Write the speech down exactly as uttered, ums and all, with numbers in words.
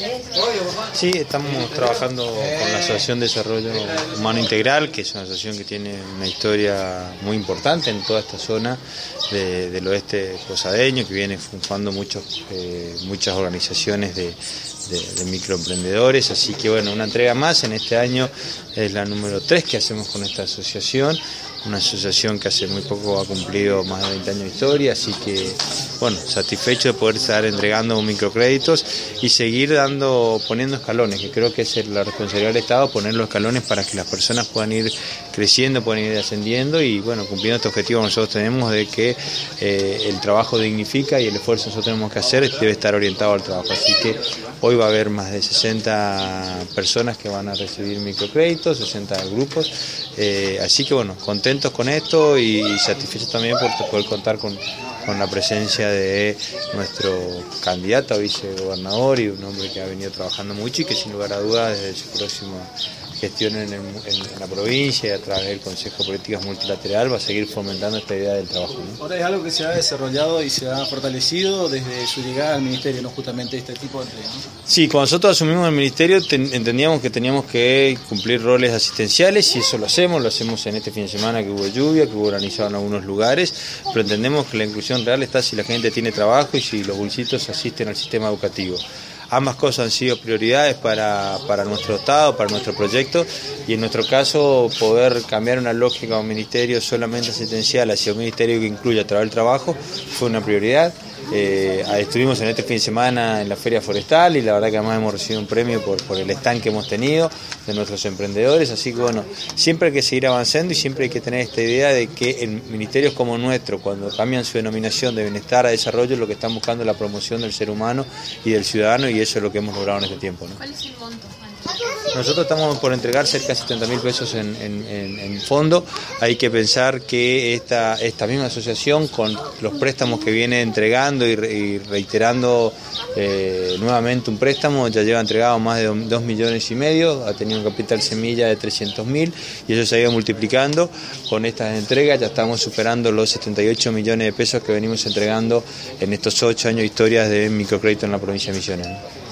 Sí, estamos trabajando con la Asociación de Desarrollo Humano Integral, que es una asociación que tiene una historia muy importante en toda esta zona de, del oeste posadeño, que viene fundando muchos, eh, muchas organizaciones de, de, de microemprendedores, así que bueno, una entrega más en este año es la número tres que hacemos con esta asociación. Una asociación que hace muy poco ha cumplido más de veinte años de historia, así que bueno, satisfecho de poder estar entregando microcréditos y seguir dando, poniendo escalones, que creo que es la responsabilidad del Estado, poner los escalones para que las personas puedan ir creciendo, puedan ir ascendiendo y bueno, cumpliendo este objetivo que nosotros tenemos de que eh, el trabajo dignifica y el esfuerzo que nosotros tenemos que hacer debe estar orientado al trabajo, así que hoy va a haber más de sesenta personas que van a recibir microcréditos, sesenta grupos, eh, así que bueno, contentos con esto y satisfechos también por poder contar con, con la presencia de nuestro candidato a vicegobernador y un hombre que ha venido trabajando mucho y que sin lugar a dudas desde su próxima gestión en, el, en, en la provincia y a través del Consejo de Políticas Multilateral va a seguir fomentando esta idea del trabajo, ¿no? Ahora es algo que se ha desarrollado y se ha fortalecido desde su llegada al Ministerio, ¿no? Justamente este tipo de entrega, ¿no? Sí, cuando nosotros asumimos el Ministerio ten, entendíamos que teníamos que cumplir roles asistenciales y eso lo hacemos, lo hacemos en este fin de semana que hubo lluvia, que hubo organizado en algunos lugares, pero entendemos que la inclusión real está si la gente tiene trabajo y si los bolsitos asisten al sistema educativo. Ambas cosas han sido prioridades para, para nuestro Estado, para nuestro proyecto y en nuestro caso poder cambiar una lógica de un ministerio solamente asistencial hacia un ministerio que incluya a través del trabajo fue una prioridad. Eh, estuvimos en este fin de semana en la Feria Forestal y la verdad que además hemos recibido un premio por, por el stand que hemos tenido de nuestros emprendedores, así que bueno, siempre hay que seguir avanzando y siempre hay que tener esta idea de que en ministerios como nuestro, cuando cambian su denominación de bienestar a desarrollo, lo que están buscando es la promoción del ser humano y del ciudadano y eso es lo que hemos logrado en este tiempo, ¿no? ¿Cuál es el monto? Nosotros estamos por entregar cerca de setenta mil pesos en, en, en, en fondo. Hay que pensar que esta, esta misma asociación, con los préstamos que viene entregando y, re, y reiterando eh, nuevamente un préstamo, ya lleva entregado más de dos millones y medio, ha tenido un capital semilla de trescientos mil y eso se ha ido multiplicando. Con estas entregas ya estamos superando los setenta y ocho millones de pesos que venimos entregando en estos ocho años de historias de microcrédito en la provincia de Misiones, ¿no?